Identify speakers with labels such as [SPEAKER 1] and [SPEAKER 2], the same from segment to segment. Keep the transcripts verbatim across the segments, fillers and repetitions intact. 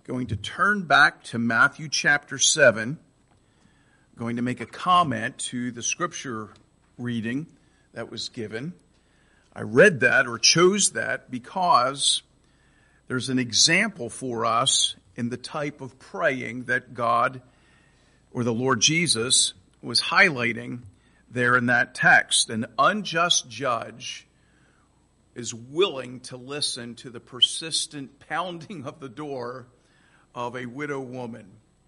[SPEAKER 1] going to turn back to Matthew chapter seven, going to make a comment to the scripture reading that was given. I read that or chose that because there's an example for us in the type of praying that God or the Lord Jesus was highlighting there in that text. An unjust judge is willing to listen to the persistent pounding of the door of a widow woman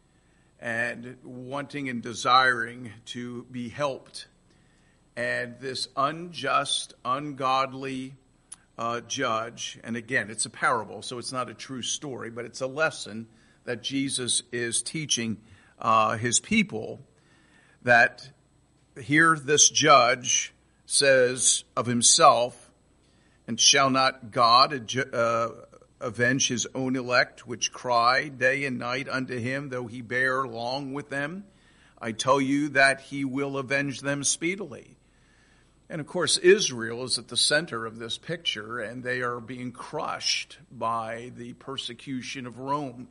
[SPEAKER 1] and wanting and desiring to be helped. And this unjust, ungodly uh, judge, and again, it's a parable, so it's not a true story, but it's a lesson that Jesus is teaching uh, his people, that here this judge says of himself, "And shall not God uh, avenge his own elect, which cry day and night unto him, though he bear long with them? I tell you that he will avenge them speedily." And of course, Israel is at the center of this picture, and they are being crushed by the persecution of Rome.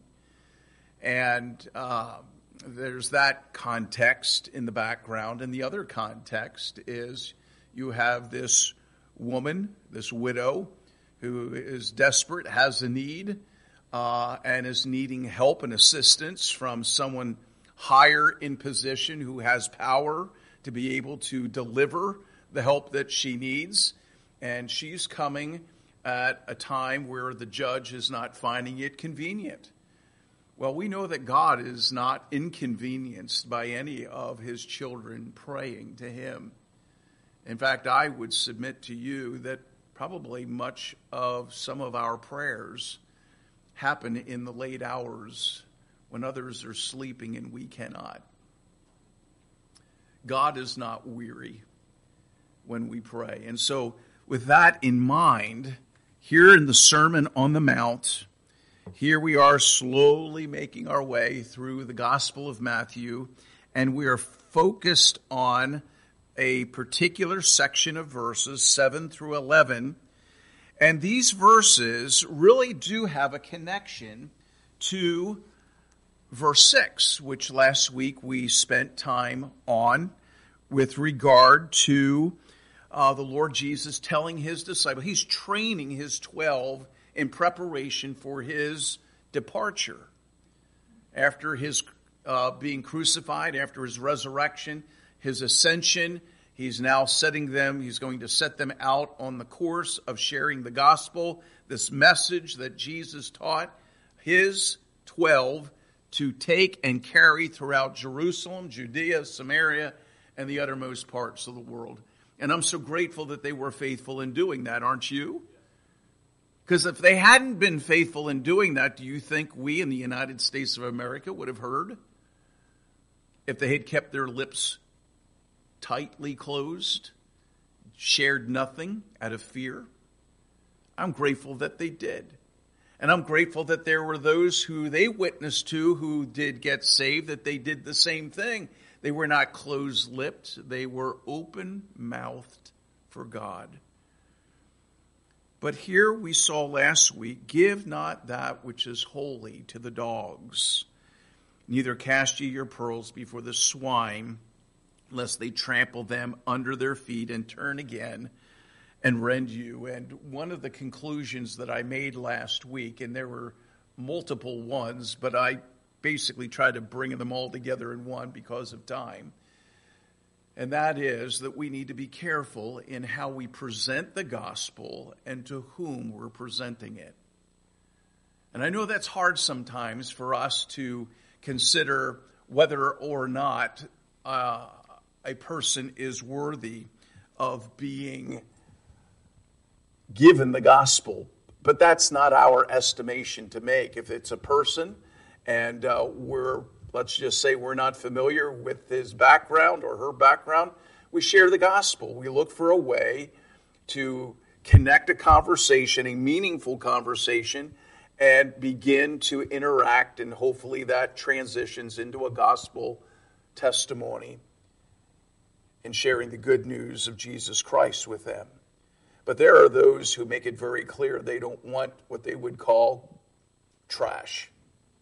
[SPEAKER 1] And uh, there's that context in the background. And the other context is you have this woman, this widow, who is desperate, has a need, uh, and is needing help and assistance from someone higher in position who has power to be able to deliver the help that she needs. And she's coming at a time where the judge is not finding it convenient. Well, we know that God is not inconvenienced by any of his children praying to him. In fact, I would submit to you that probably much of some of our prayers happen in the late hours when others are sleeping and we cannot. God is not weary when we pray. And so with that in mind, here in the Sermon on the Mount, here we are slowly making our way through the Gospel of Matthew, and we are focused on a particular section of verses, seven through eleven. And these verses really do have a connection to verse six, which last week we spent time on with regard to uh, the Lord Jesus telling his disciples. He's training his twelve in preparation for his departure. After his uh, being crucified, after his resurrection, his ascension, he's now setting them, he's going to set them out on the course of sharing the gospel, this message that Jesus taught his twelve to take and carry throughout Jerusalem, Judea, Samaria, and the uttermost parts of the world. And I'm so grateful that they were faithful in doing that, aren't you? Because if they hadn't been faithful in doing that, do you think we in the United States of America would have heard? If they had kept their lips tightly closed, shared nothing out of fear? I'm grateful that they did. And I'm grateful that there were those who they witnessed to who did get saved, that they did the same thing. They were not closed-lipped. They were open-mouthed for God. But here we saw last week, give not that which is holy to the dogs. Neither cast ye your pearls before the swine, lest they trample them under their feet and turn again and rend you. And one of the conclusions that I made last week, and there were multiple ones, but I basically tried to bring them all together in one because of time. And that is that we need to be careful in how we present the gospel and to whom we're presenting it. And I know that's hard sometimes for us to consider whether or not uh, a person is worthy of being given the gospel. But that's not our estimation to make. If it's a person and uh, we're, let's just say we're not familiar with his background or her background, we share the gospel. We look for a way to connect a conversation, a meaningful conversation, and begin to interact, and hopefully that transitions into a gospel testimony in sharing the good news of Jesus Christ with them. But there are those who make it very clear they don't want what they would call trash.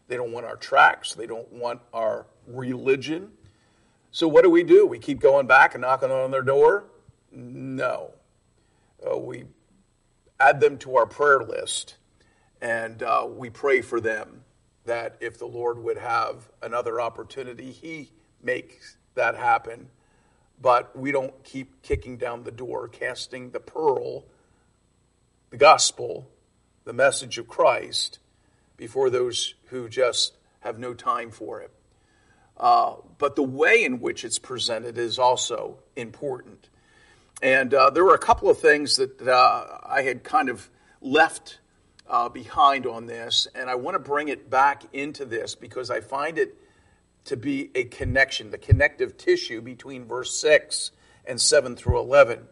[SPEAKER 1] They don't want our tracts. They don't want our religion. So what do we do? We keep going back and knocking on their door? No. Uh, we add them to our prayer list, and uh, we pray for them that if the Lord would have another opportunity, he makes that happen. But we don't keep kicking down the door, casting the pearl, the gospel, the message of Christ, before those who just have no time for it. Uh, but the way in which it's presented is also important. And uh, there were a couple of things that uh, I had kind of left uh, behind on this, and I want to bring it back into this because I find it to be a connection, the connective tissue between verse six and seven through eleven.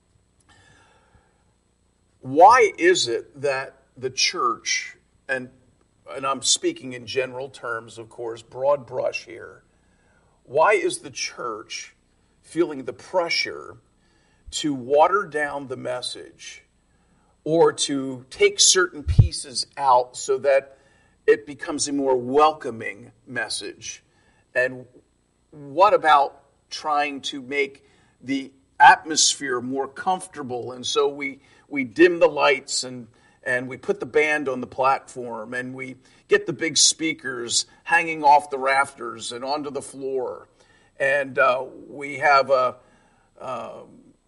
[SPEAKER 1] Why is it that the church, and, and I'm speaking in general terms, of course, broad brush here, why is the church feeling the pressure to water down the message or to take certain pieces out so that it becomes a more welcoming message? And what about trying to make the atmosphere more comfortable? And so we, we dim the lights and, and we put the band on the platform and we get the big speakers hanging off the rafters and onto the floor. And uh, we have a, uh,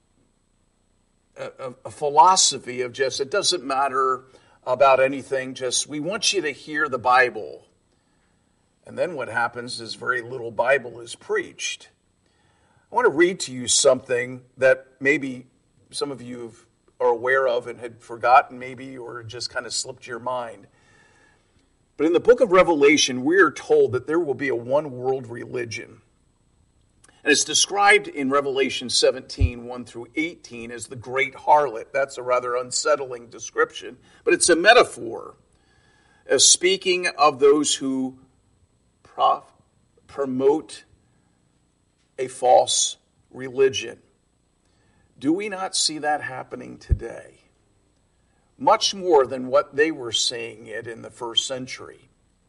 [SPEAKER 1] a, a philosophy of just, it doesn't matter about anything, just we want you to hear the Bible. And then what happens is very little Bible is preached. I want to read to you something that maybe some of you are aware of and had forgotten maybe, or just kind of slipped your mind. But in the book of Revelation, we are told that there will be a one-world religion. And it's described in Revelation seventeen, one through eighteen, as the great harlot. That's a rather unsettling description, but it's a metaphor as speaking of those who prof- promote a false religion. Do we not see that happening today? Much more than what they were seeing it in the first century.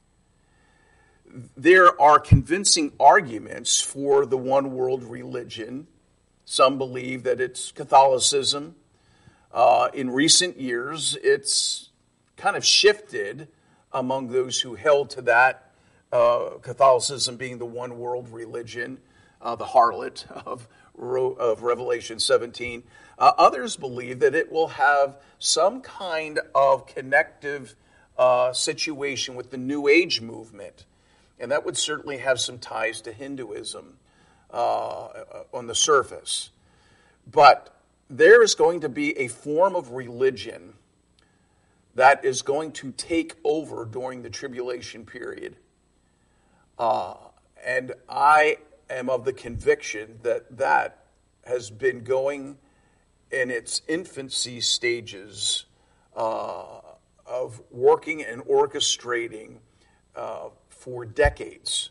[SPEAKER 1] There are convincing arguments for the one world religion. Some believe that it's Catholicism. Uh, in recent years, it's kind of shifted among those who held to that, uh, Catholicism being the one world religion, uh, the harlot of, of Revelation seventeen. Uh, others believe that it will have some kind of connective uh, situation with the New Age movement. And that would certainly have some ties to Hinduism uh, on the surface. But there is going to be a form of religion that is going to take over during the tribulation period. Uh, and I am of the conviction that that has been going in its infancy stages uh, of working and orchestrating uh, for decades.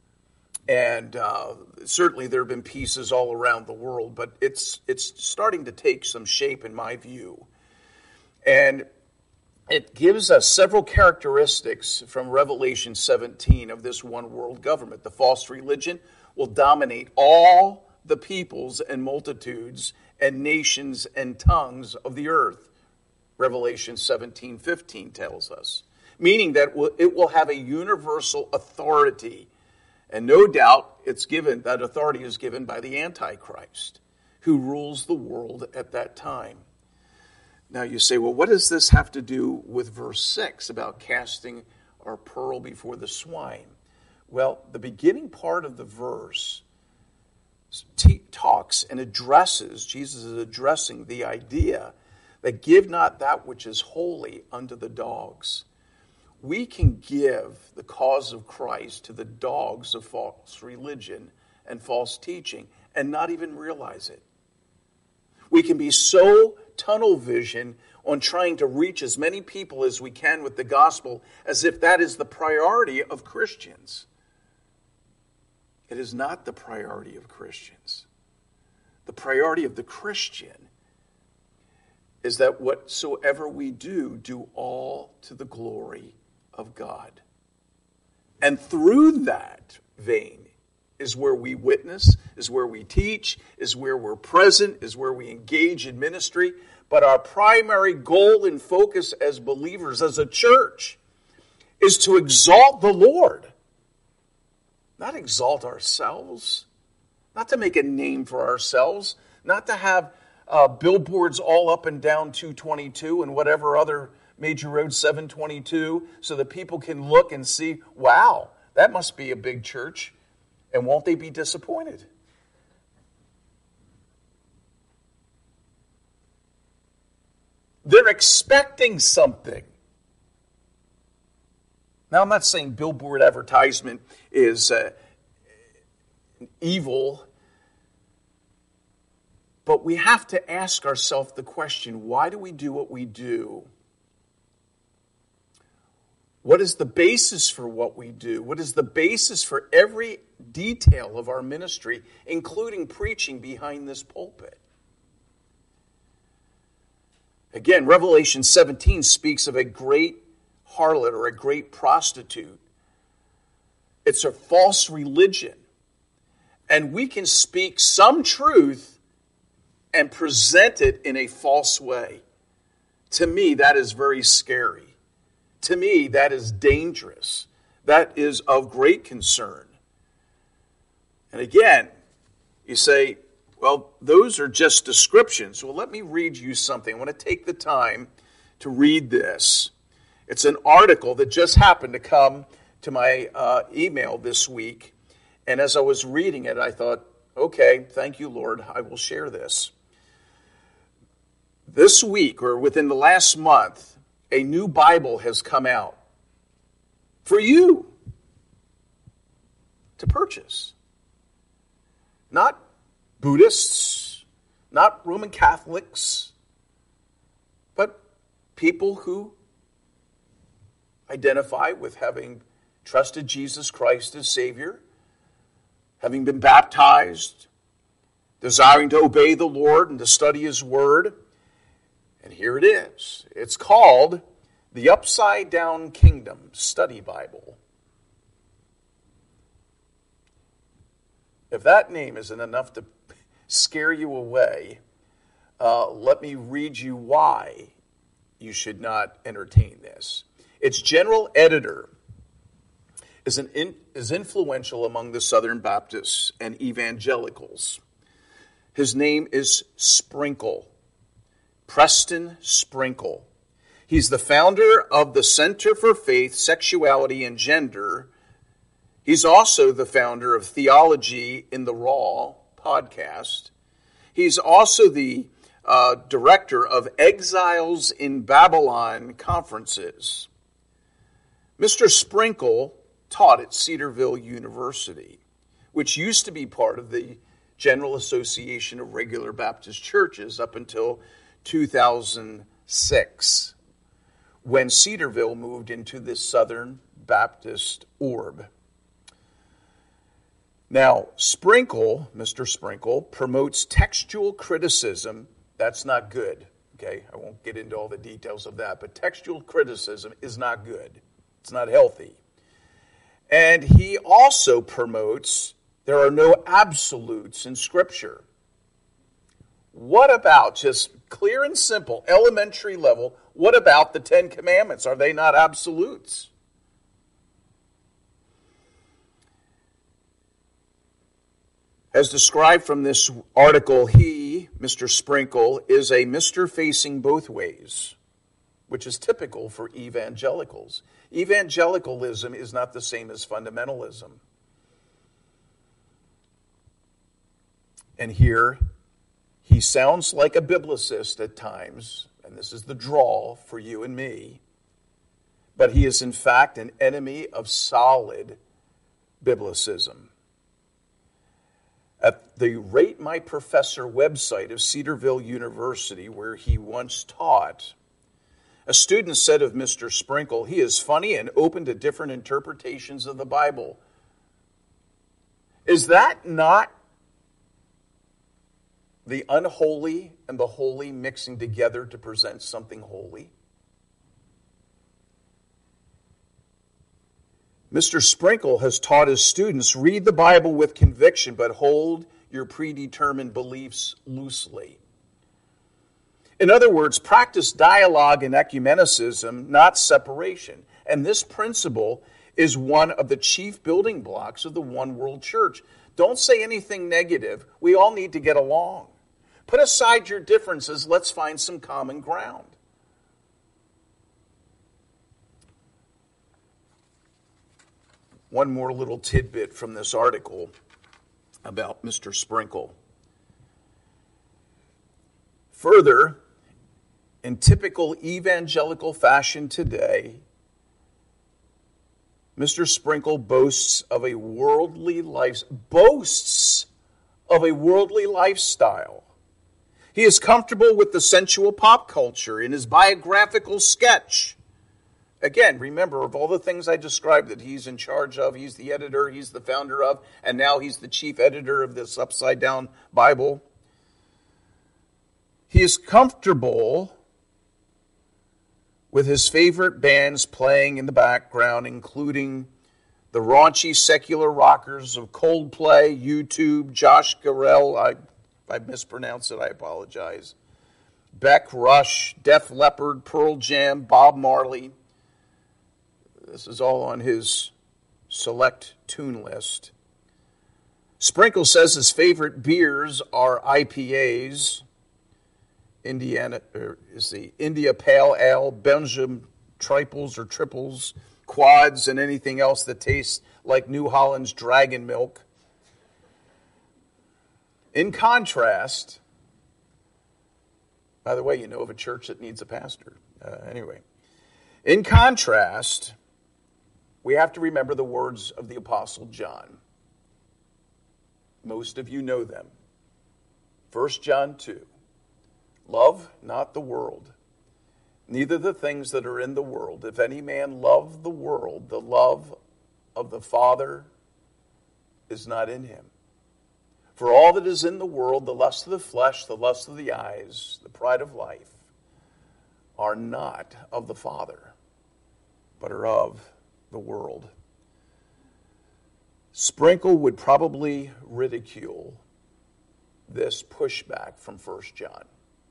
[SPEAKER 1] And uh, certainly there have been pieces all around the world, but it's it's starting to take some shape in my view. And it gives us several characteristics from Revelation seventeen of this one world government. The false religion will dominate all the peoples and multitudes and nations and tongues of the earth. Revelation seventeen fifteen tells us. Meaning that it will have a universal authority. And no doubt it's given, that authority is given by the Antichrist, who rules the world at that time. Now you say, well, what does this have to do with verse six about casting our pearl before the swine? Well, the beginning part of the verse t- talks and addresses, Jesus is addressing the idea that give not that which is holy unto the dogs. We can give the cause of Christ to the dogs of false religion and false teaching and not even realize it. We can be so tunnel vision on trying to reach as many people as we can with the gospel as if that is the priority of Christians. It is not the priority of Christians. The priority of the Christian is that whatsoever we do, do all to the glory of God. And through that vein is where we witness, is where we teach, is where we're present, is where we engage in ministry. But our primary goal and focus as believers, as a church, is to exalt the Lord. Not exalt ourselves, not to make a name for ourselves, not to have uh, billboards all up and down two twenty-two and whatever other major road seven twenty-two so that people can look and see, wow, that must be a big church. And won't they be disappointed? They're expecting something. Now, I'm not saying billboard advertisement is uh, evil, but we have to ask ourselves the question, why do we do what we do? What is the basis for what we do? What is the basis for every detail of our ministry, including preaching behind this pulpit? Again, Revelation seventeen speaks of a great harlot or a great prostitute. It's a false religion. And we can speak some truth and present it in a false way. To me, that is very scary. To me, that is dangerous. That is of great concern. And again, you say, well, those are just descriptions. Well, let me read you something. I want to take the time to read this. It's an article that just happened to come to my uh, email this week. And as I was reading it, I thought, okay, thank you, Lord, I will share this. This week, or within the last month, a new Bible has come out for you to purchase. Not Buddhists, not Roman Catholics, but people who identify with having trusted Jesus Christ as Savior, having been baptized, desiring to obey the Lord and to study His Word. And here it is. It's called the Upside Down Kingdom Study Bible. If that name isn't enough to scare you away, uh, let me read you why you should not entertain this. Its general editor is, an in, is influential among the Southern Baptists and evangelicals. His name is Sprinkle. Preston Sprinkle. He's the founder of the Center for Faith, Sexuality, and Gender. He's also the founder of Theology in the Raw podcast. He's also the uh, director of Exiles in Babylon conferences. Mister Sprinkle taught at Cedarville University, which used to be part of the General Association of Regular Baptist Churches up until two thousand six, when Cedarville moved into the Southern Baptist orb. Now, Sprinkle, Mister Sprinkle, promotes textual criticism. That's not good, okay? I won't get into all the details of that, but textual criticism is not good. It's not healthy. And he also promotes there are no absolutes in Scripture. What about, just clear and simple, elementary level, what about the Ten Commandments? Are they not absolutes? As described from this article, he, Mister Sprinkle, is a Mister facing both ways, which is typical for evangelicals. Evangelicalism is not the same as fundamentalism. And here, he sounds like a biblicist at times, and this is the draw for you and me, but he is in fact an enemy of solid biblicism. At the Rate My Professor website of Cedarville University, where he once taught, a student said of Mister Sprinkle, he is funny and open to different interpretations of the Bible. Is that not the unholy and the holy mixing together to present something holy? Mister Sprinkle has taught his students, read the Bible with conviction, but hold your predetermined beliefs loosely. In other words, practice dialogue and ecumenicism, not separation. And this principle is one of the chief building blocks of the one world church. Don't say anything negative. We all need to get along. Put aside your differences. Let's find some common ground. One more little tidbit from this article about Mister Sprinkle. Further, in typical evangelical fashion today, Mister Sprinkle boasts of a worldly life, boasts of a worldly lifestyle. He is comfortable with the sensual pop culture in his biographical sketch. Again, remember, of all the things I described that he's in charge of, he's the editor, he's the founder of, and now he's the chief editor of this upside-down Bible. He is comfortable with his favorite bands playing in the background, including the raunchy secular rockers of Coldplay, YouTube, Josh Garrell, I, if I mispronounce it, I apologize, Beck, Rush, Def Leppard, Pearl Jam, Bob Marley. This is all on his select tune list. Sprinkle says his favorite beers are I P As, Indiana, or is the India Pale Ale, Belgium triples or triples, quads, and anything else that tastes like New Holland's dragon milk. In contrast, by the way, you know of a church that needs a pastor. Uh, anyway, in contrast, we have to remember the words of the Apostle John. Most of you know them. First John two. Love not the world, neither the things that are in the world. If any man love the world, the love of the Father is not in him. For all that is in the world, the lust of the flesh, the lust of the eyes, the pride of life, are not of the Father, but are of the world. Sprinkle would probably ridicule this pushback from First John.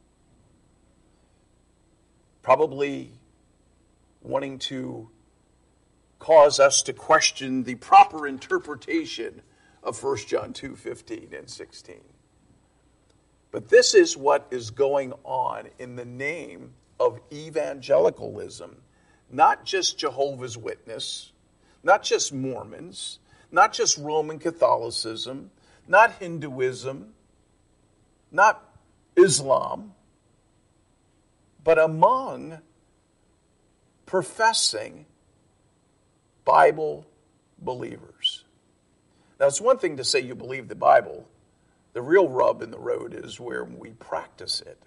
[SPEAKER 1] Probably wanting to cause us to question the proper interpretation of First John two fifteen and sixteen. But this is what is going on in the name of evangelicalism. Not just Jehovah's Witness, not just Mormons, not just Roman Catholicism, not Hinduism, not Islam, but among professing Bible believers. Now, it's one thing to say you believe the Bible. The real rub in the road is where we practice it.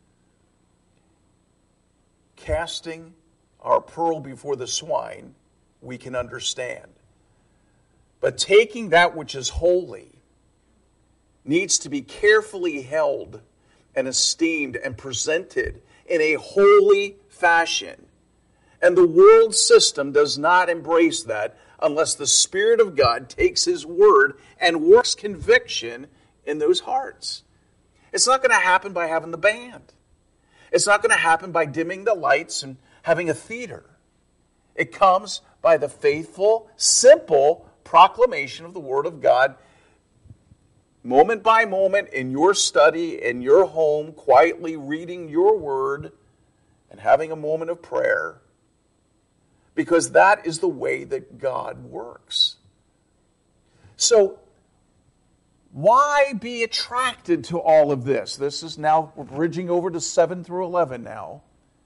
[SPEAKER 1] Casting our pearl before the swine, we can understand. But taking that which is holy needs to be carefully held and esteemed and presented in a holy fashion. And the world system does not embrace that unless the Spirit of God takes His word and works conviction in those hearts. It's not going to happen by having the band. It's not going to happen by dimming the lights and having a theater. It comes by the faithful, simple proclamation of the Word of God, moment by moment in your study, in your home, quietly reading your Word and having a moment of prayer, because that is the way that God works. So, why be attracted to all of this? This is now, we're bridging over to seven through eleven now.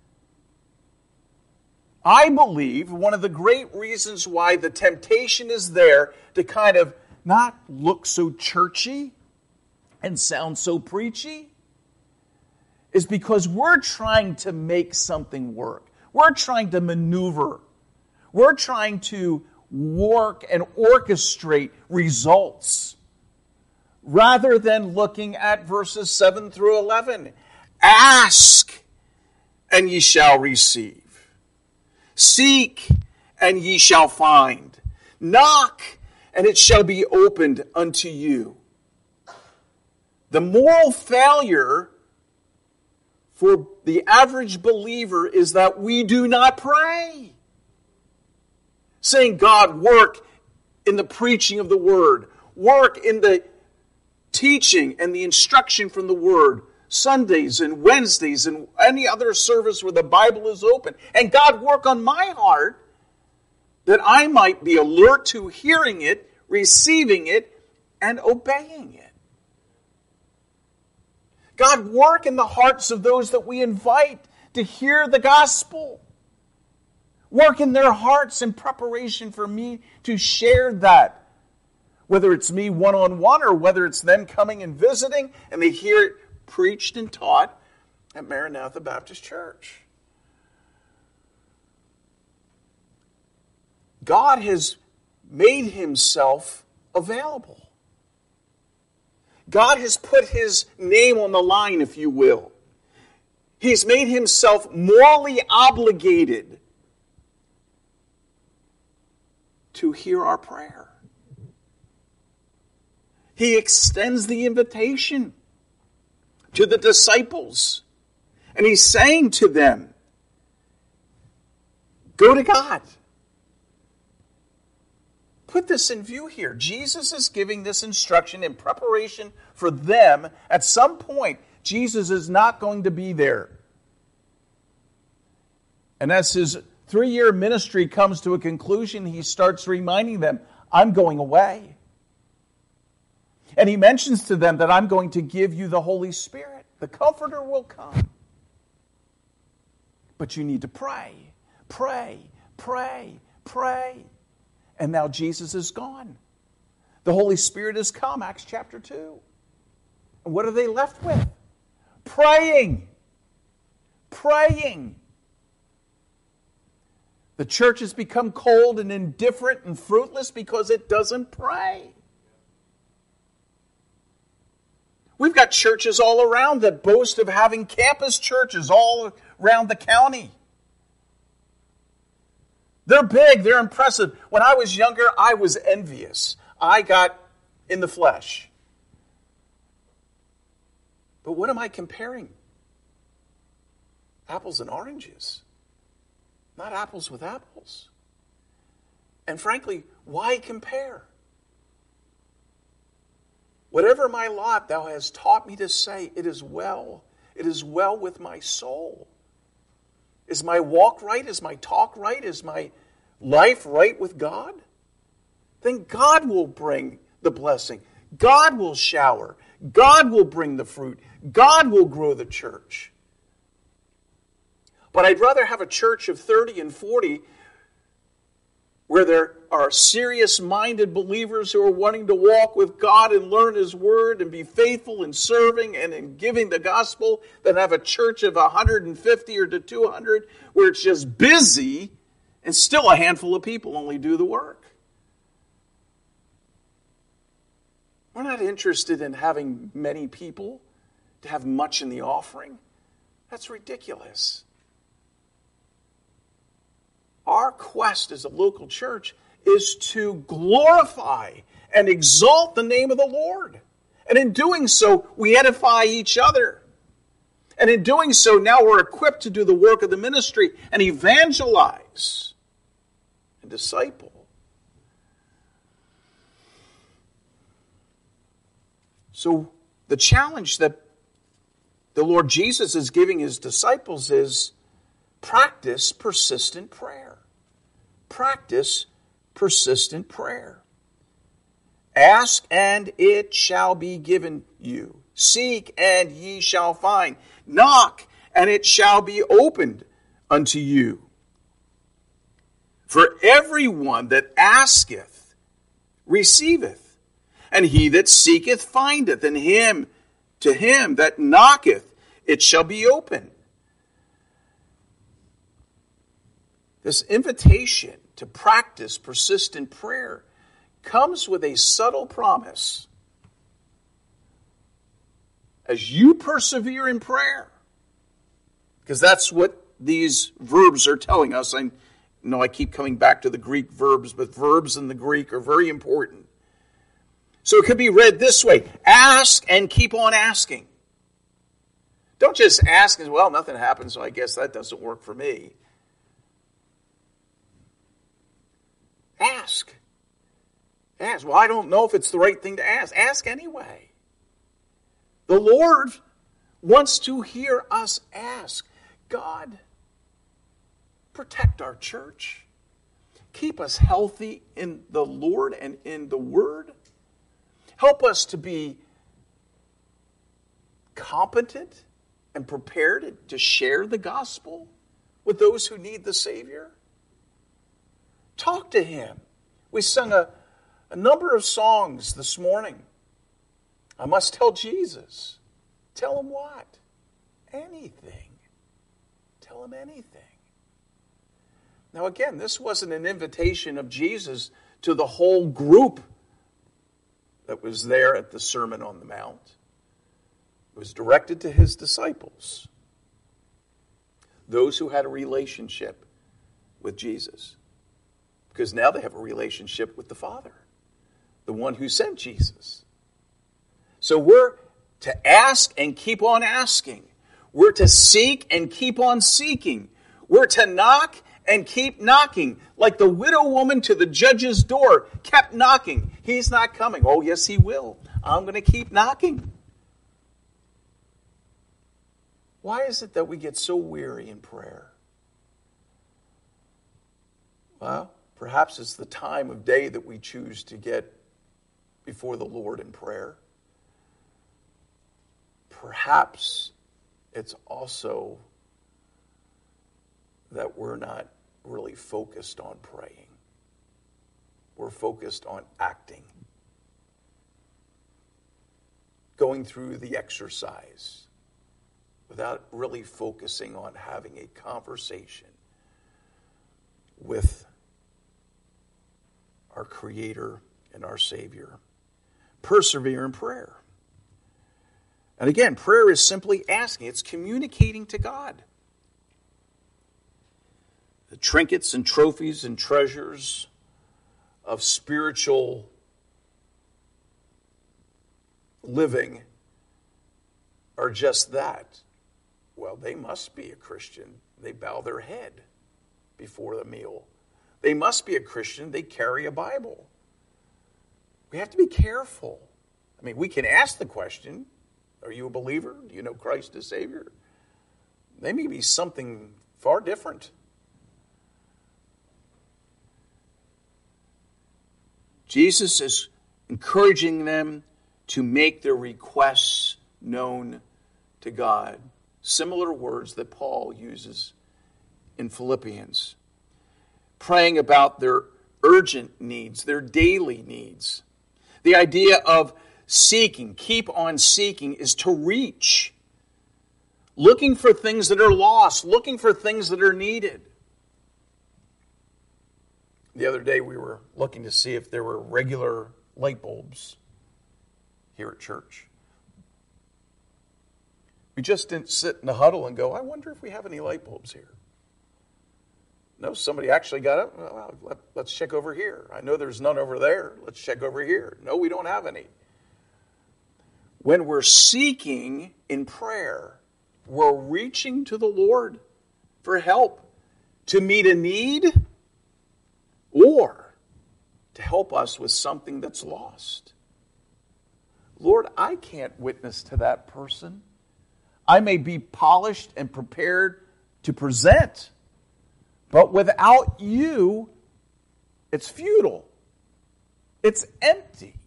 [SPEAKER 1] I believe one of the great reasons why the temptation is there to kind of not look so churchy and sound so preachy is because we're trying to make something work. We're trying to maneuver. We're trying to work and orchestrate results rather than looking at verses seven through eleven. Ask, and ye shall receive. Seek, and ye shall find. Knock, and it shall be opened unto you. The moral failure for the average believer is that we do not pray. Saying, God, work in the preaching of the Word. Work in the teaching and the instruction from the Word. Sundays and Wednesdays and any other service where the Bible is open. And God, work on my heart that I might be alert to hearing it, receiving it, and obeying it. God, work in the hearts of those that we invite to hear the gospel. Work in their hearts in preparation for me to share that. Whether it's me one-on-one or whether it's them coming and visiting and they hear it preached and taught at Maranatha Baptist Church. God has made himself available. God has put his name on the line, if you will. He's made himself morally obligated to hear our prayer. He extends the invitation to the disciples. And he's saying to them, go to God. Put this in view here. Jesus is giving this instruction in preparation for them. At some point, Jesus is not going to be there. And as his three-year ministry comes to a conclusion, he starts reminding them, I'm going away. And he mentions to them that I'm going to give you the Holy Spirit. The Comforter will come. But you need to pray, pray, pray, pray. And now Jesus is gone. The Holy Spirit has come, Acts chapter two. And what are they left with? Praying. Praying. The church has become cold and indifferent and fruitless because it doesn't pray. We've got churches all around that boast of having campus churches all around the county. They're big, they're impressive. When I was younger, I was envious. I got in the flesh. But what am I comparing? Apples and oranges. Not apples with apples. And frankly, why compare? Whatever my lot, thou hast taught me to say, it is well. It is well with my soul. Is my walk right? Is my talk right? Is my life right with God? Then God will bring the blessing. God will shower. God will bring the fruit. God will grow the church. But I'd rather have a church of thirty and forty where there are serious-minded believers who are wanting to walk with God and learn His Word and be faithful in serving and in giving the gospel, than have a church of one hundred fifty or to two hundred where it's just busy and still a handful of people only do the work. We're not interested in having many people to have much in the offering. That's ridiculous. Our quest as a local church is to glorify and exalt the name of the Lord. And in doing so, we edify each other. And in doing so, now we're equipped to do the work of the ministry and evangelize and disciple. So the challenge that the Lord Jesus is giving his disciples is practice persistent prayer. Practice persistent prayer. Ask and it shall be given you. Seek and ye shall find. Knock and it shall be opened unto you. For everyone that asketh receiveth, and he that seeketh findeth, and him to him that knocketh it shall be opened. This invitation to practice persistent prayer comes with a subtle promise. As you persevere in prayer, because that's what these verbs are telling us. And No, I keep coming back to the Greek verbs, but verbs in the Greek are very important. So it could be read this way: ask and keep on asking. Don't just ask and, well, nothing happens, so I guess that doesn't work for me. Ask. Ask. Well, I don't know if it's the right thing to ask. Ask anyway. The Lord wants to hear us ask. God, protect our church. Keep us healthy in the Lord and in the Word. Help us to be competent and prepared to share the gospel with those who need the Savior. Talk to Him. We sung a, a number of songs this morning. I must tell Jesus. Tell Him what? Anything. Tell Him anything. Now again, this wasn't an invitation of Jesus to the whole group that was there at the Sermon on the Mount. It was directed to His disciples, those who had a relationship with Jesus, because now they have a relationship with the Father, the one who sent Jesus. So we're to ask and keep on asking. We're to seek and keep on seeking. We're to knock and keep knocking. Like the widow woman to the judge's door kept knocking. He's not coming. Oh, yes, He will. I'm going to keep knocking. Why is it that we get so weary in prayer? Well, perhaps it's the time of day that we choose to get before the Lord in prayer. Perhaps it's also that we're not really focused on praying. We're focused on acting. Going through the exercise without really focusing on having a conversation with our Creator and our Savior. Persevere in prayer. And again, prayer is simply asking. It's communicating to God. The trinkets and trophies and treasures of spiritual living are just that. Well, they must be a Christian. They bow their head before the meal. They must be a Christian. They carry a Bible. We have to be careful. I mean, we can ask the question, are you a believer? Do you know Christ as Savior? They may be something far different. Jesus is encouraging them to make their requests known to God. Similar words that Paul uses in Philippians. Praying about their urgent needs, their daily needs. The idea of seeking, keep on seeking, is to reach. Looking for things that are lost, looking for things that are needed. The other day we were looking to see if there were regular light bulbs here at church. We just didn't sit in a huddle and go, I wonder if we have any light bulbs here. No, somebody actually got up, well, let, let's check over here. I know there's none over there. Let's check over here. No, we don't have any. When we're seeking in prayer, we're reaching to the Lord for help to meet a need or to help us with something that's lost. Lord, I can't witness to that person. I may be polished and prepared to present, but without you, it's futile. It's empty.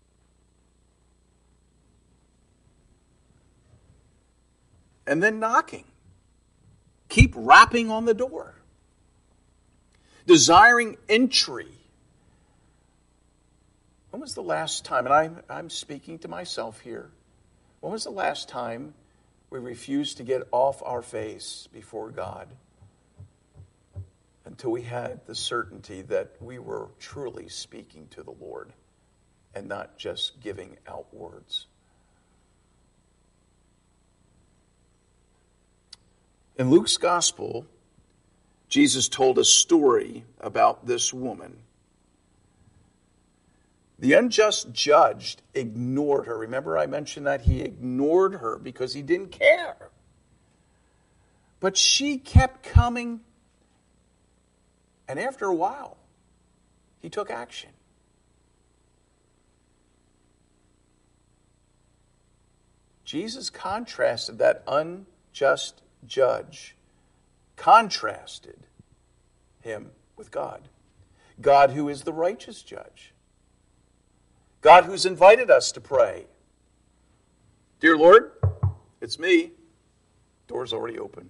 [SPEAKER 1] And then knocking. Keep rapping on the door. Desiring entry. When was the last time, and I'm, I'm speaking to myself here, when was the last time we refused to get off our face before God until we had the certainty that we were truly speaking to the Lord and not just giving out words? In Luke's gospel, Jesus told a story about this woman. The unjust judge ignored her. Remember I mentioned that? He ignored her because he didn't care. But she kept coming, and after a while, he took action. Jesus contrasted that unjust judge, contrasted him with God. God who is the righteous judge. God who's invited us to pray. Dear Lord, it's me. Door's already open.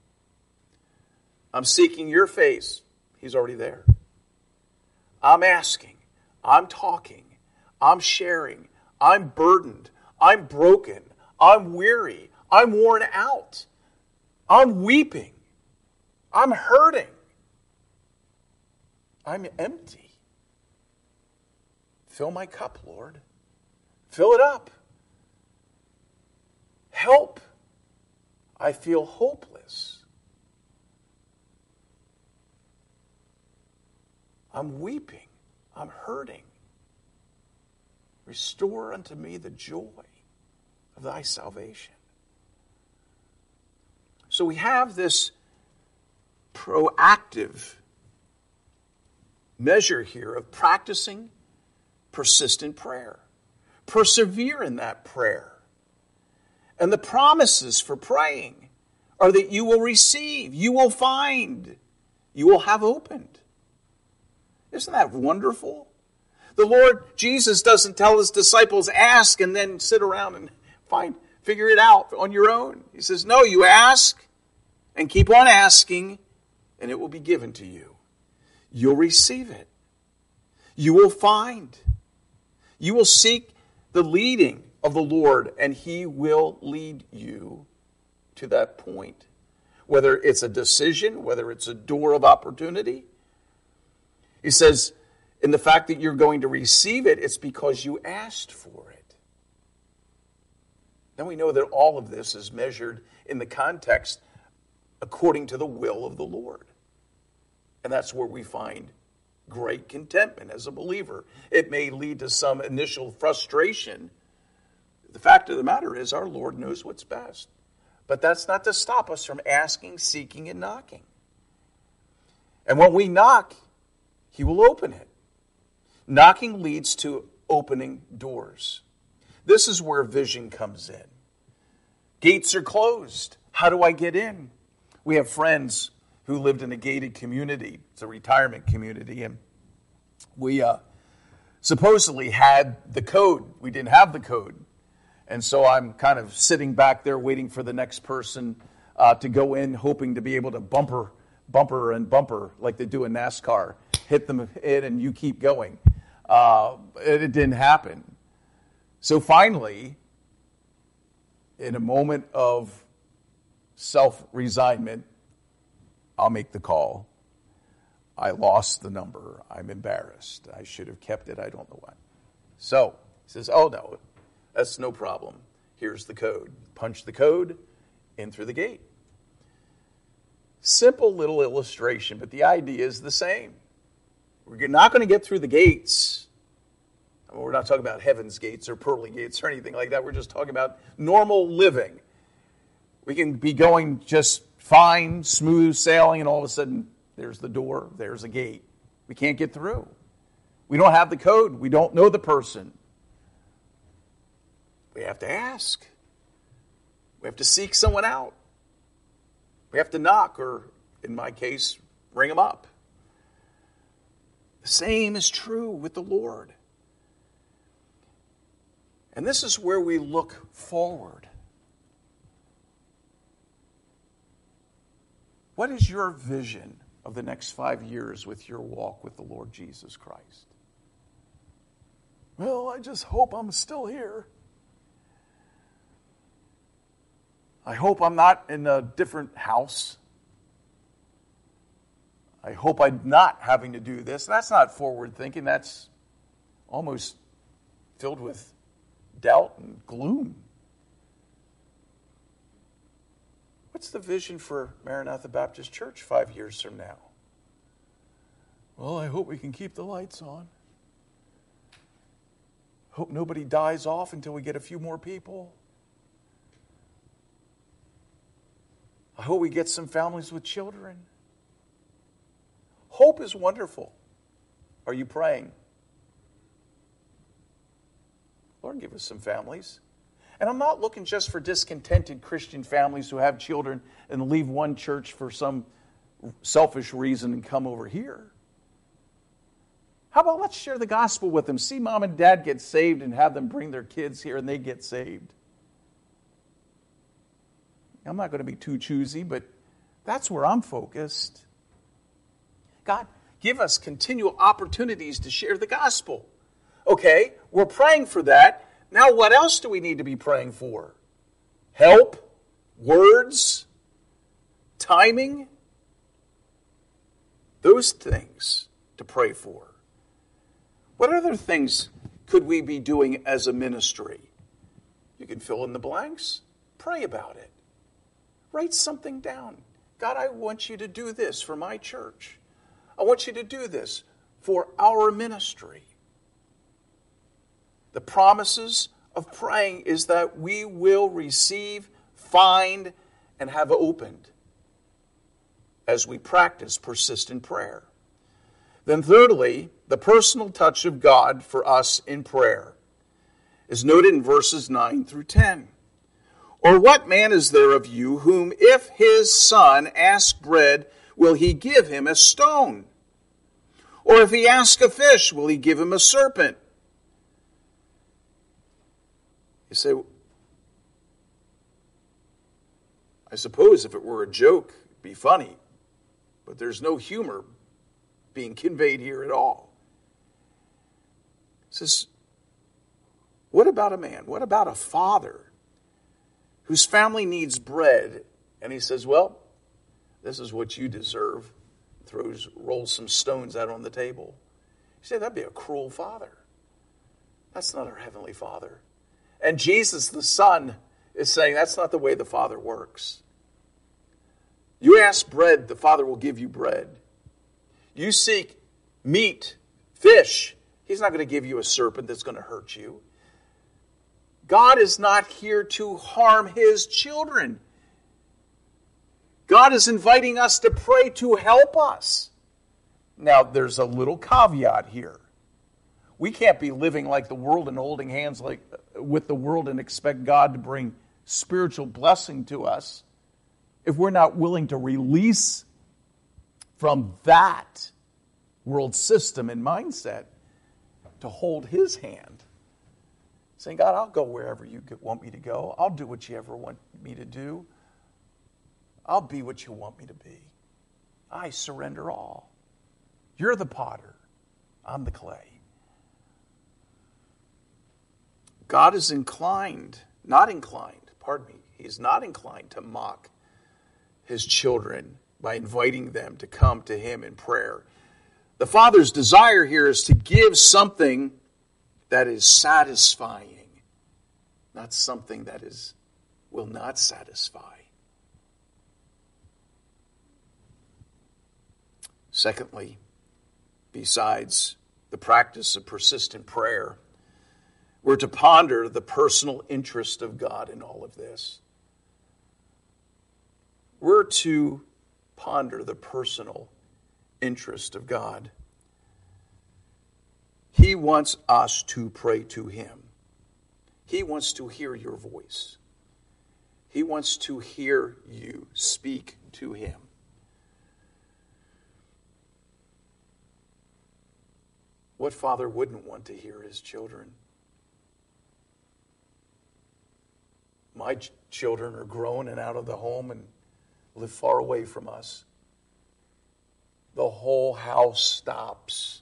[SPEAKER 1] I'm seeking your face. He's already there. I'm asking. I'm talking. I'm sharing. I'm burdened. I'm broken. I'm weary. I'm worn out. I'm weeping. I'm hurting. I'm empty. Fill my cup, Lord. Fill it up. Help. I feel hopeless. I'm weeping. I'm hurting. Restore unto me the joy of thy salvation. So we have this proactive measure here of practicing persistent prayer. Persevere in that prayer. And the promises for praying are that you will receive, you will find, you will have opened. Isn't that wonderful? The Lord Jesus doesn't tell his disciples, ask and then sit around and find, figure it out on your own. He says, no, you ask and keep on asking and it will be given to you. You'll receive it. You will find. You will seek the leading of the Lord, and he will lead you to that point. Whether it's a decision, whether it's a door of opportunity. He says, in the fact that you're going to receive it, it's because you asked for it. Then we know that all of this is measured in the context according to the will of the Lord. And that's where we find great contentment as a believer. It may lead to some initial frustration. The fact of the matter is our Lord knows what's best. But that's not to stop us from asking, seeking, and knocking. And when we knock, he will open it. Knocking leads to opening doors. This is where vision comes in. Gates are closed. How do I get in? We have friends who lived in a gated community. It's a retirement community. And we uh, supposedly had the code. We didn't have the code. And so I'm kind of sitting back there waiting for the next person uh, to go in, hoping to be able to bumper, bumper and bumper like they do in NASCAR. Hit them in and you keep going. Uh, it, it didn't happen. So finally, in a moment of self-resignment, I'll make the call. I lost the number. I'm embarrassed. I should have kept it. I don't know why. So he says, oh, no, that's no problem. Here's the code. Punch the code in through the gate. Simple little illustration, but the idea is the same. We're not going to get through the gates. I mean, we're not talking about heaven's gates or pearly gates or anything like that. We're just talking about normal living. We can be going just fine, smooth sailing, and all of a sudden, there's the door, there's a gate. We can't get through. We don't have the code. We don't know the person. We have to ask. We have to seek someone out. We have to knock, or in my case, ring them up. The same is true with the Lord. And this is where we look forward. What is your vision of the next five years with your walk with the Lord Jesus Christ? Well, I just hope I'm still here. I hope I'm not in a different house. I hope I'm not having to do this. That's not forward thinking. That's almost filled with doubt and gloom. What's the vision for Maranatha Baptist Church five years from now? Well, I hope we can keep the lights on. Hope nobody dies off until we get a few more people. I hope we get some families with children. Hope is wonderful. Are you praying? Lord, give us some families. And I'm not looking just for discontented Christian families who have children and leave one church for some selfish reason and come over here. How about let's share the gospel with them? See mom and dad get saved and have them bring their kids here and they get saved. I'm not going to be too choosy, but that's where I'm focused. God, give us continual opportunities to share the gospel. Okay, we're praying for that. Now what else do we need to be praying for? Help? Words? Timing? Those things to pray for. What other things could we be doing as a ministry? You can fill in the blanks. Pray about it. Write something down. God, I want you to do this for my church. I want you to do this for our ministry. The promises of praying is that we will receive, find, and have opened as we practice persistent prayer. Then thirdly, the personal touch of God for us in prayer is noted in verses nine through ten. Or what man is there of you whom if his son ask bread, will he give him a stone? Or if he ask a fish, will he give him a serpent? You say, I suppose if it were a joke, it'd be funny. But there's no humor being conveyed here at all. It says, what about a man? What about a father whose family needs bread? And he says, well, this is what you deserve. Throws, rolls some stones out on the table. You say, that'd be a cruel father. That's not our Heavenly Father. And Jesus, the Son, is saying that's not the way the Father works. You ask bread, the Father will give you bread. You seek meat, fish, He's not going to give you a serpent that's going to hurt you. God is not here to harm His children. God is inviting us to pray to help us. Now, there's a little caveat here. We can't be living like the world and holding hands like with the world and expect God to bring spiritual blessing to us if we're not willing to release from that world system and mindset to hold His hand. Saying, God, I'll go wherever you want me to go. I'll do what you ever want me to do. I'll be what you want me to be. I surrender all. You're the potter. I'm the clay. God is inclined, not inclined, pardon me, He's not inclined to mock His children by inviting them to come to Him in prayer. The Father's desire here is to give something that is satisfying, not something that is will not satisfy. Secondly, besides the practice of persistent prayer, we're to ponder the personal interest of God in all of this. We're to ponder the personal interest of God. He wants us to pray to Him. He wants to hear your voice. He wants to hear you speak to Him. What father wouldn't want to hear his children? My ch- children are grown and out of the home and live far away from us. The whole house stops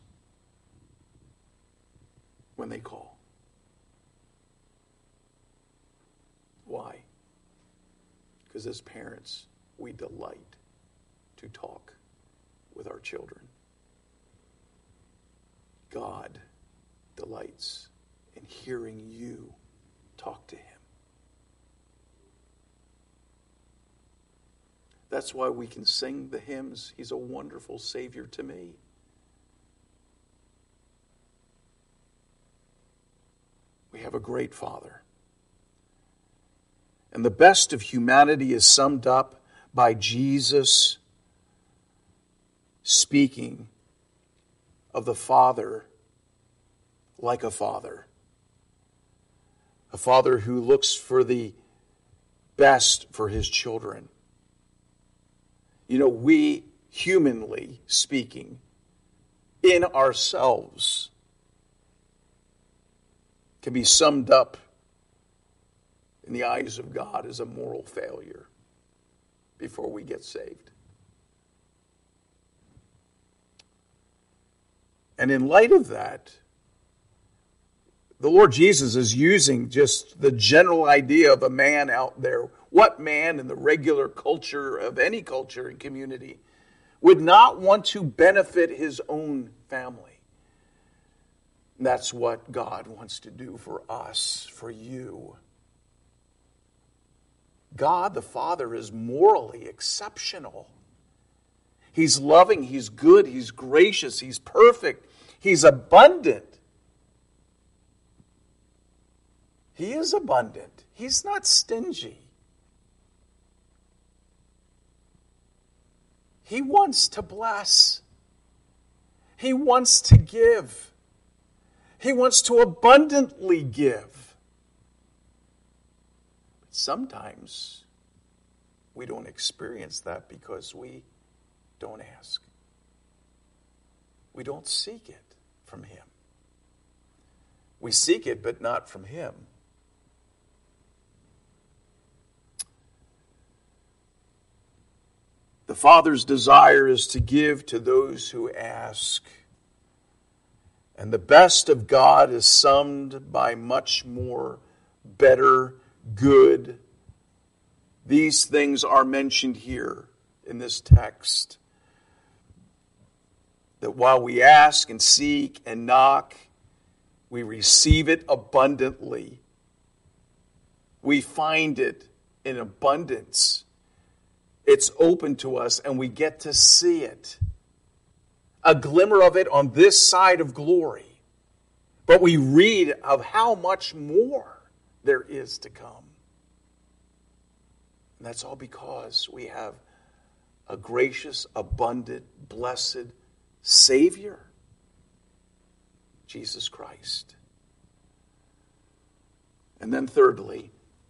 [SPEAKER 1] when they call. Why? Because as parents, we delight to talk with our children. God delights in hearing you talk to Him. That's why we can sing the hymns, He's a wonderful Savior to me. We have a great Father. And the best of humanity is summed up by Jesus speaking of the Father like a father. A father who looks for the best for his children. You know, we, humanly speaking, in ourselves, can be summed up in the eyes of God as a moral failure before we get saved. And in light of that, the Lord Jesus is using just the general idea of a man out there. What man in the regular culture of any culture and community would not want to benefit his own family? And that's what God wants to do for us, for you. God the Father is morally exceptional. He's loving, He's good, He's gracious, He's perfect, He's abundant. He is abundant. He's not stingy. He wants to bless. He wants to give. He wants to abundantly give. But sometimes we don't experience that because we don't ask. We don't seek it from Him. We seek it, but not from Him. The Father's desire is to give to those who ask. And the best of God is summed by much more, better, good. These things are mentioned here in this text. That while we ask and seek and knock, we receive it abundantly. We find it in abundance. It's open to us and we get to see it. A glimmer of it on this side of glory. But we read of how much more there is to come. And that's all because we have a gracious, abundant, blessed Savior, Jesus Christ. And then thirdly,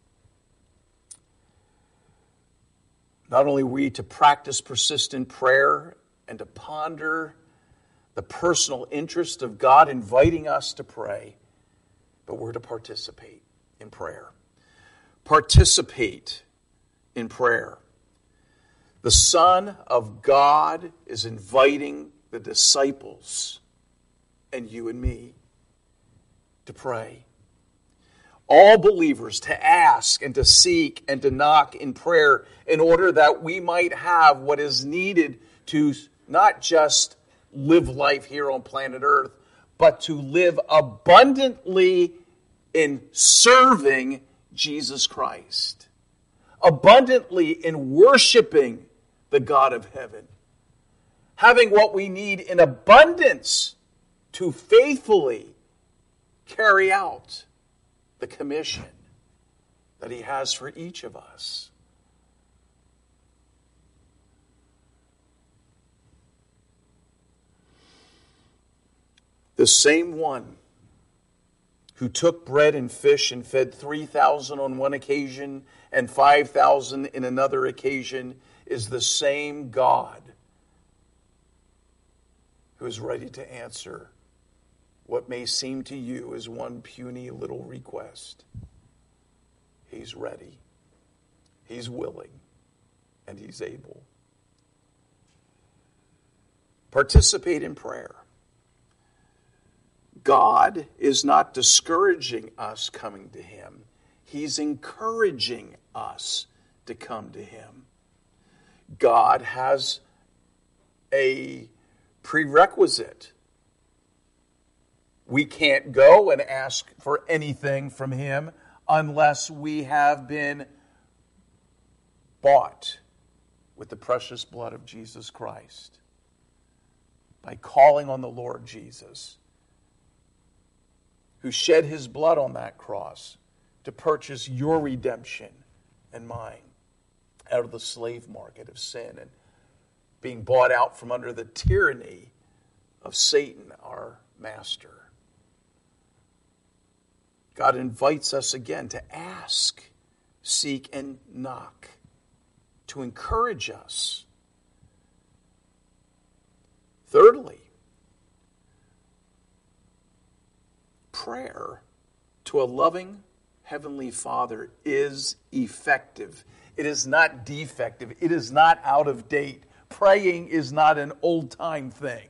[SPEAKER 1] not only are we to practice persistent prayer and to ponder the personal interest of God inviting us to pray, but we're to participate in prayer. Participate in prayer. The Son of God is inviting the disciples and you and me to pray. All believers to ask and to seek and to knock in prayer in order that we might have what is needed to not just live life here on planet Earth, but to live abundantly in serving Jesus Christ. Abundantly in worshiping the God of heaven. Having what we need in abundance to faithfully carry out the commission that He has for each of us. The same one who took bread and fish and fed three thousand on one occasion and five thousand in another occasion is the same God who is ready to answer what may seem to you as one puny little request. He's ready. He's willing. And He's able. Participate in prayer. God is not discouraging us coming to Him. He's encouraging us to come to Him. God has a prerequisite. We can't go and ask for anything from Him unless we have been bought with the precious blood of Jesus Christ. By calling on the Lord Jesus, who shed his blood on that cross to purchase your redemption and mine out of the slave market of sin and being bought out from under the tyranny of Satan, our master. God invites us again to ask, seek, and knock, to encourage us. Thirdly, prayer to a loving Heavenly Father is effective. It is not defective. It is not out of date. Praying is not an old-time thing.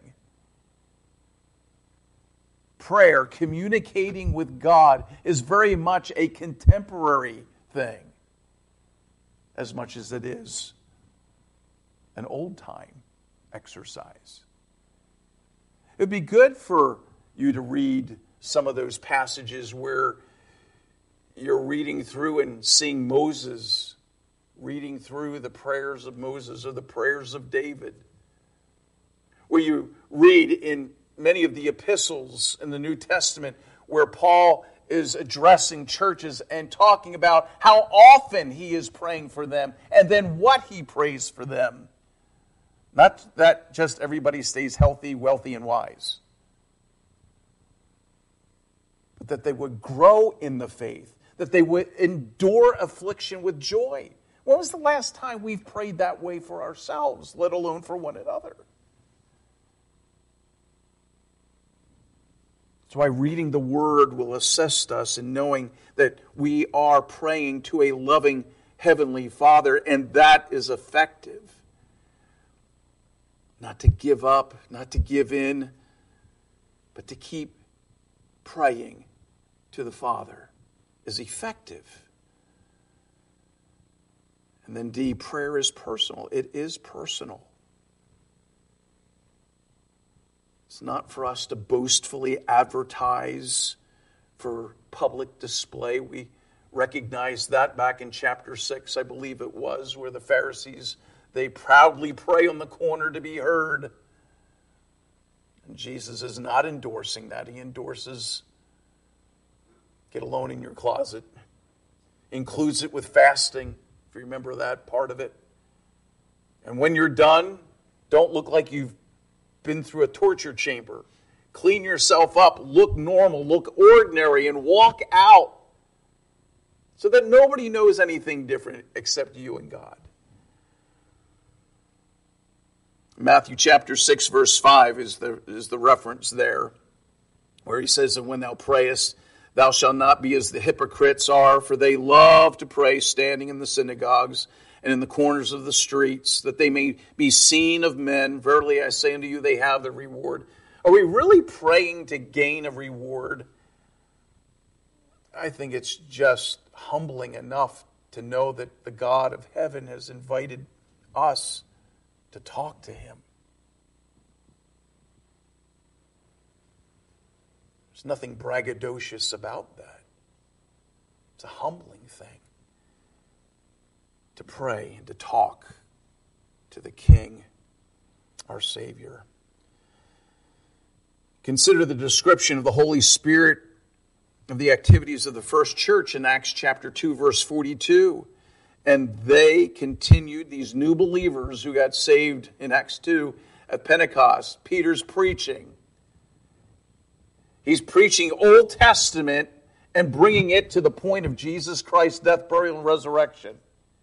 [SPEAKER 1] Prayer, communicating with God, is very much a contemporary thing, as much as it is an old-time exercise. It would be good for you to read some of those passages where you're reading through and seeing Moses, reading through the prayers of Moses or the prayers of David, where you read in many of the epistles in the New Testament where Paul is addressing churches and talking about how often he is praying for them and then what he prays for them. Not that just everybody stays healthy, wealthy, and wise, but that they would grow in the faith, that they would endure affliction with joy. When was the last time we've prayed that way for ourselves, let alone for one another? That's why reading the Word will assist us in knowing that we are praying to a loving Heavenly Father, and that is effective. Not to give up, not to give in, but to keep praying to the Father is effective. And then D, prayer is personal. It is personal. It's not for us to boastfully advertise for public display. We recognized that back in chapter six, I believe it was, where the Pharisees, they proudly pray on the corner to be heard. And Jesus is not endorsing that. He endorses, get alone in your closet. Includes it with fasting, if you remember that part of it. And when you're done, don't look like you've been through a torture chamber. Clean yourself up, look normal, look ordinary, and walk out so that nobody knows anything different except you and God. Matthew chapter six, verse five is the, is the reference there, where he says that when thou prayest, thou shalt not be as the hypocrites are, for they love to pray standing in the synagogues and in the corners of the streets, that they may be seen of men. Verily I say unto you, they have the reward. Are we really praying to gain a reward? I think it's just humbling enough to know that the God of heaven has invited us to talk to him. There's nothing braggadocious about that. It's a humbling thing to pray and to talk to the King, our Savior. Consider the description of the Holy Spirit of the activities of the first church in Acts chapter two, verse forty-two. And they continued, these new believers who got saved in Acts two at Pentecost. Peter's preaching. He's preaching Old Testament and bringing it to the point of Jesus Christ's death, burial, and resurrection.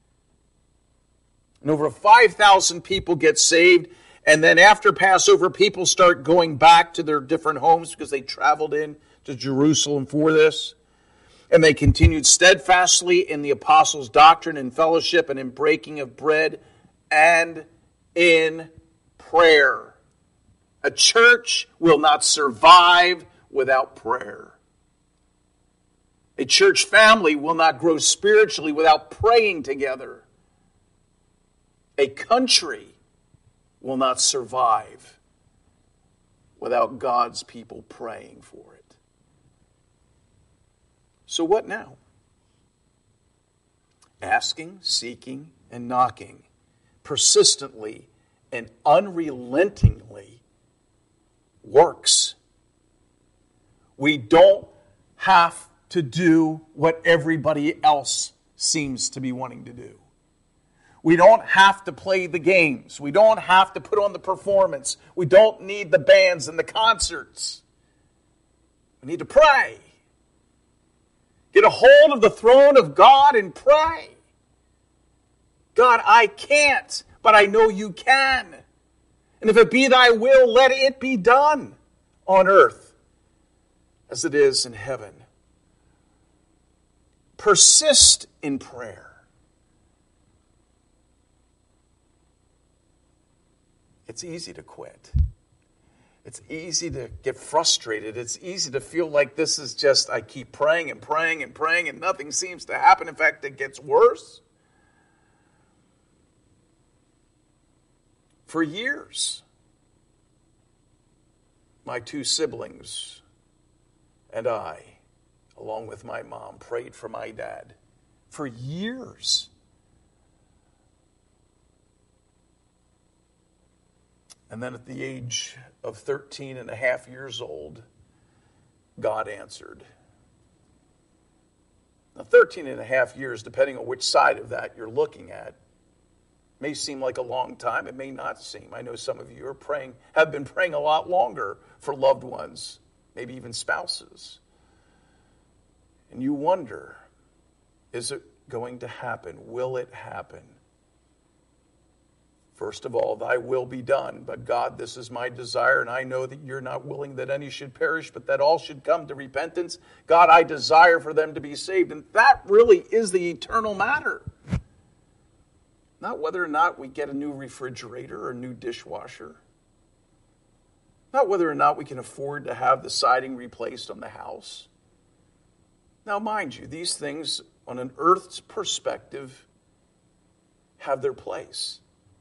[SPEAKER 1] And over five thousand people get saved. And then after Passover, people start going back to their different homes because they traveled in to Jerusalem for this. And they continued steadfastly in the apostles' doctrine and fellowship and in breaking of bread and in prayer. A church will not survive without prayer. A church family will not grow spiritually without praying together. A country will not survive without God's people praying for it. So what now? Asking, seeking, and knocking. persistently and unrelentingly works. We don't have to do what everybody else seems to be wanting to do. We don't have to play the games. We don't have to put on the performance. We don't need the bands and the concerts. We need to pray. Get a hold of the throne of God and pray. God, I can't, but I know you can. And if it be thy will, let it be done on earth as it is in heaven. Persist in prayer. It's easy to quit. It's easy to get frustrated. It's easy to feel like this is just, I keep praying and praying and praying and nothing seems to happen. In fact, it gets worse. For years, my two siblings and I, along with my mom, prayed for my dad. For years. And then at the age of thirteen and a half years old, God answered. Now, thirteen and a half years, depending on which side of that you're looking at, may seem like a long time. It may not seem. I know some of you are praying, have been praying a lot longer for loved ones, maybe even spouses. And you wonder, is it going to happen? Will it happen? First of all, thy will be done. But God, this is my desire, and I know that you're not willing that any should perish, but that all should come to repentance. God, I desire for them to be saved. And that really is the eternal matter. Not whether or not we get a new refrigerator or a new dishwasher. Not whether or not we can afford to have the siding replaced on the house. Now, mind you, these things, on an earth's perspective, have their place.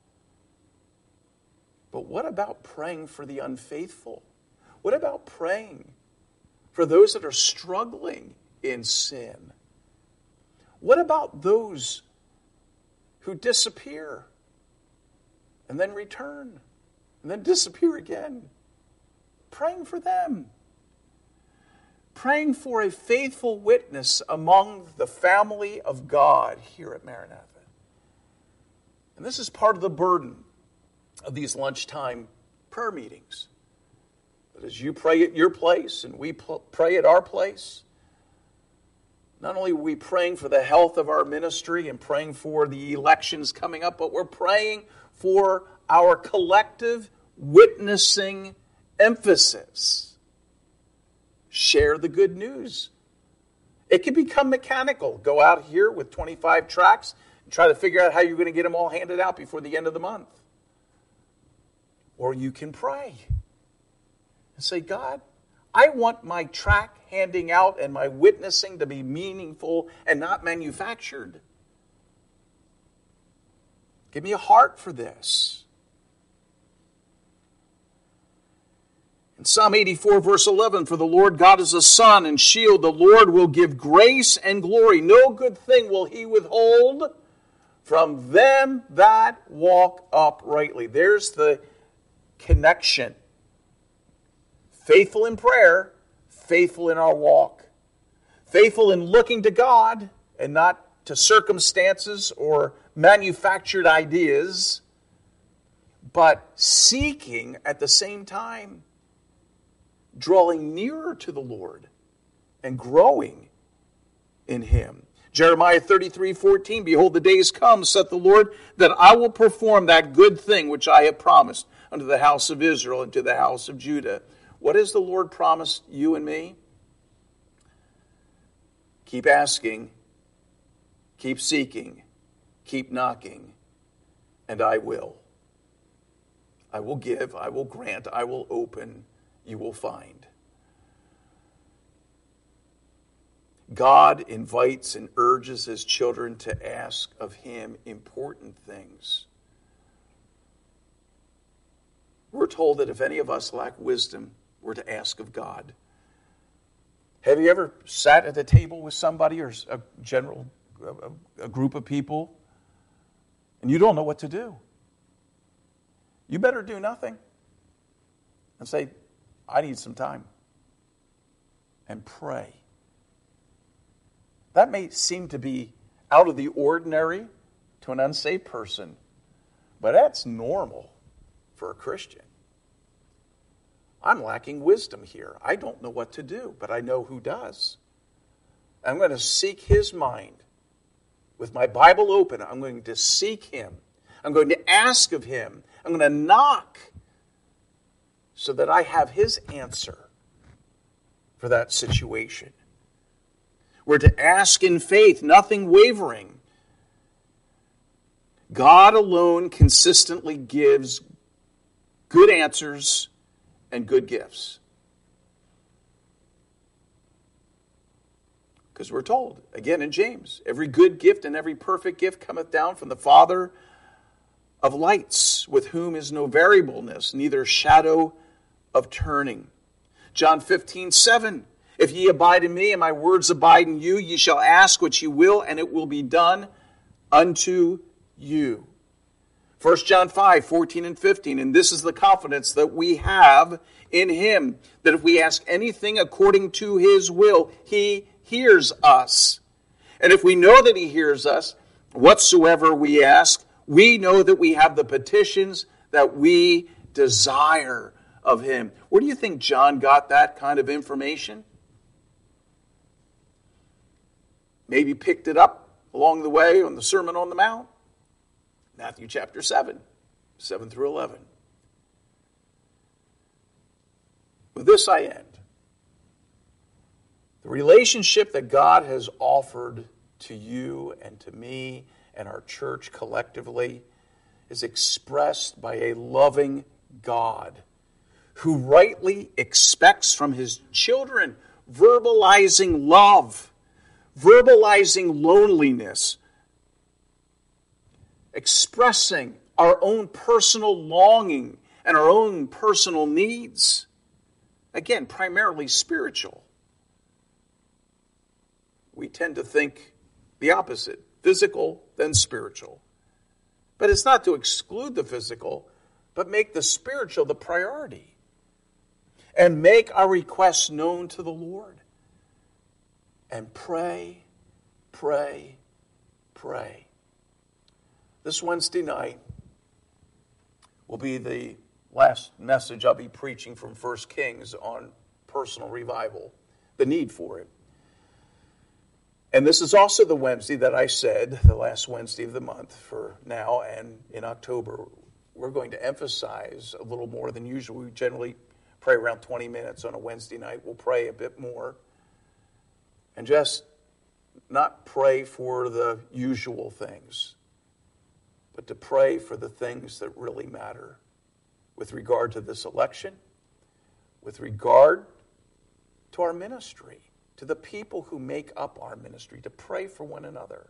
[SPEAKER 1] But what about praying for the unfaithful? What about praying for those that are struggling in sin? What about those who disappear and then return and then disappear again? Praying for them. Praying for a faithful witness among the family of God here at Maranatha. And this is part of the burden of these lunchtime prayer meetings. But as you pray at your place and we pray at our place, not only are we praying for the health of our ministry and praying for the elections coming up, but we're praying for our collective witnessing emphasis. Share the good news. It can become mechanical. Go out here with twenty-five tracts and try to figure out how you're going to get them all handed out before the end of the month. Or you can pray and say, God, I want my tract handing out and my witnessing to be meaningful and not manufactured. Give me a heart for this. In Psalm eighty-four, verse eleven, for the Lord God is a sun and shield. The Lord will give grace and glory. No good thing will he withhold from them that walk uprightly. There's the connection. Faithful in prayer, faithful in our walk. Faithful in looking to God and not to circumstances or manufactured ideas, but seeking at the same time, drawing nearer to the Lord and growing in Him. Jeremiah thirty-three fourteen, behold, the days come, saith the Lord, that I will perform that good thing which I have promised unto the house of Israel and to the house of Judah. What has the Lord promised you and me? Keep asking, keep seeking, keep knocking, and I will. I will give, I will grant, I will open, you will find. God invites and urges His children to ask of Him important things. We're told that if any of us lack wisdom, we're to ask of God. Have you ever sat at the table with somebody or a general, a, a group of people, and you don't know what to do? you better do nothing and say, I need some time. And pray. That may seem to be out of the ordinary to an unsaved person, but that's normal for a Christian. I'm lacking wisdom here. I don't know what to do, but I know who does. I'm going to seek his mind. With my Bible open, I'm going to seek him. I'm going to ask of him. I'm going to knock so that I have his answer for that situation. We're to ask in faith, nothing wavering. God alone consistently gives good answers and good gifts. Because we're told, again in James, every good gift and every perfect gift cometh down from the Father of lights, with whom is no variableness, neither shadow of turning. John fifteen, seven. If ye abide in me and my words abide in you, ye shall ask what ye will, and it will be done unto you. First John five, fourteen and fifteen. And this is the confidence that we have in him, that if we ask anything according to his will, he hears us. And if we know that he hears us, whatsoever we ask, we know that we have the petitions that we desire of him. Where do you think John got that kind of information? Maybe picked it up along the way on the Sermon on the Mount. Matthew chapter seven, seven through eleven. With this I end. The relationship that God has offered to you and to me and our church collectively is expressed by a loving God who rightly expects from his children verbalizing love, verbalizing loneliness, expressing our own personal longing and our own personal needs. Again, primarily spiritual. We tend to think the opposite, physical then spiritual. But it's not to exclude the physical, but make the spiritual the priority. And make our requests known to the Lord. And pray, pray, pray. This Wednesday night will be the last message I'll be preaching from First Kings on personal revival, the need for it. And this is also the Wednesday that I said, the last Wednesday of the month for now, and in October, we're going to emphasize a little more than usual. We generally pray around twenty minutes on a Wednesday night. We'll pray a bit more. And just not pray for the usual things, but to pray for the things that really matter with regard to this election, with regard to our ministry, to the people who make up our ministry, to pray for one another,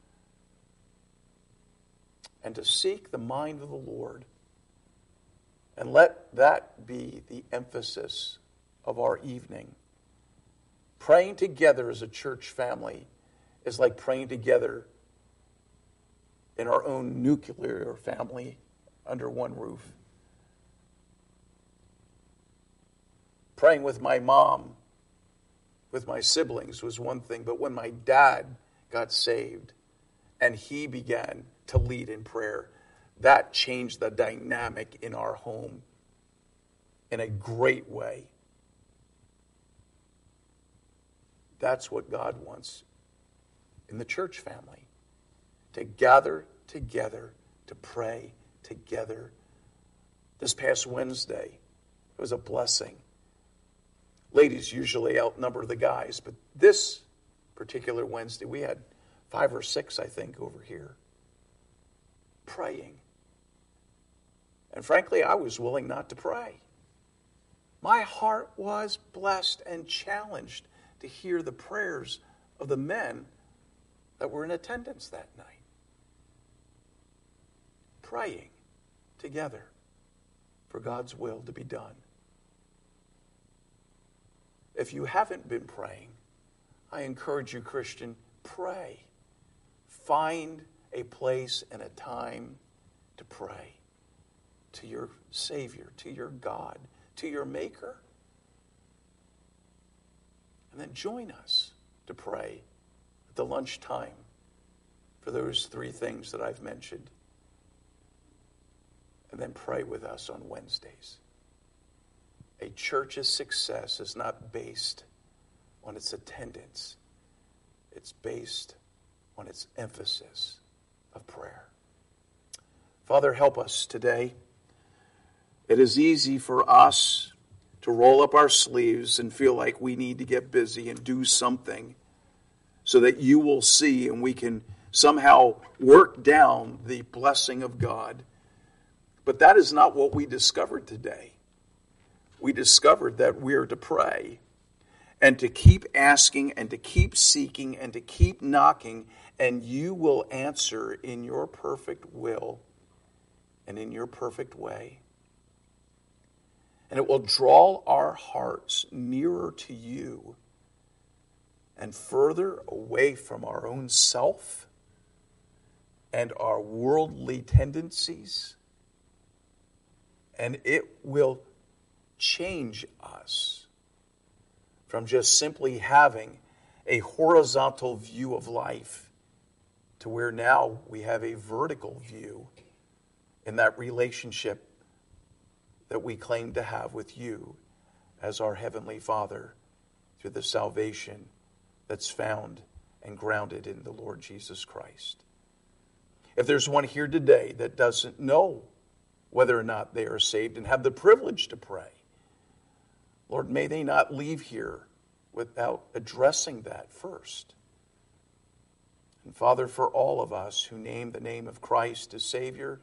[SPEAKER 1] and to seek the mind of the Lord. And let that be the emphasis of our evening. Praying together as a church family is like praying together in our own nuclear family under one roof. Praying with my mom, with my siblings was one thing, but when my dad got saved and he began to lead in prayer, that changed the dynamic in our home in a great way. That's what God wants in the church family, to gather together, to pray together. This past Wednesday, it was a blessing. Ladies usually outnumber the guys, but this particular Wednesday, we had five or six, I think, over here, praying. And frankly, I was willing not to pray. My heart was blessed and challenged to hear the prayers of the men that were in attendance that night. Praying together for God's will to be done. If you haven't been praying, I encourage you, Christian, pray. Find a place and a time to pray. to your Savior, to your God, to your Maker. And then join us to pray at the lunchtime for those three things that I've mentioned. And then pray with us on Wednesdays. A church's success is not based on its attendance. It's based on its emphasis of prayer. Father, help us today. It is easy for us to roll up our sleeves and feel like we need to get busy and do something so that you will see and we can somehow work down the blessing of God. But that is not what we discovered today. We discovered that we are to pray and to keep asking and to keep seeking and to keep knocking, and you will answer in your perfect will and in your perfect way. And it will draw our hearts nearer to you and further away from our own self and our worldly tendencies. And it will change us from just simply having a horizontal view of life to where now we have a vertical view in that relationship that we claim to have with you as our Heavenly Father through the salvation that's found and grounded in the Lord Jesus Christ. If there's one here today that doesn't know whether or not they are saved and have the privilege to pray, Lord, may they not leave here without addressing that first. And Father, for all of us who name the name of Christ as Savior,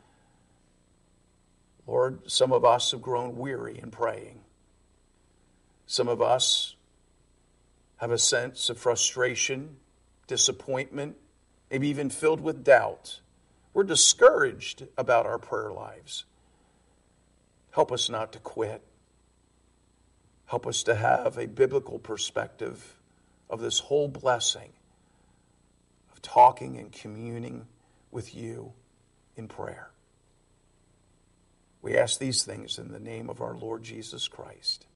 [SPEAKER 1] Lord, some of us have grown weary in praying. Some of us have a sense of frustration, disappointment, maybe even filled with doubt. We're discouraged about our prayer lives. Help us not to quit. Help us to have a biblical perspective of this whole blessing of talking and communing with you in prayer. We ask these things in the name of our Lord Jesus Christ.